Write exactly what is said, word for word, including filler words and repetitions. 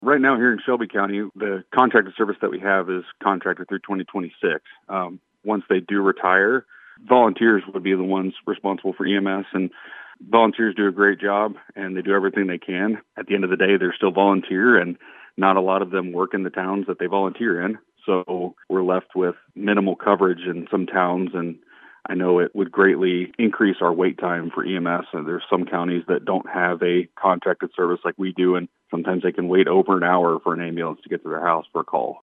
Right now here in Shelby County, the contracted service that we have is contracted through twenty twenty-six. Um, once they do retire, volunteers would be the ones responsible for E M S, and volunteers do a great job and they do everything they can. At the end of the day, they're still volunteer, and not a lot of them work in the towns that they volunteer in. So we're left with minimal coverage in some towns, and I know it would greatly increase our wait time for E M S. And there's some counties that don't have a contracted service like we do, and sometimes they can wait over an hour for an ambulance to get to their house for a call.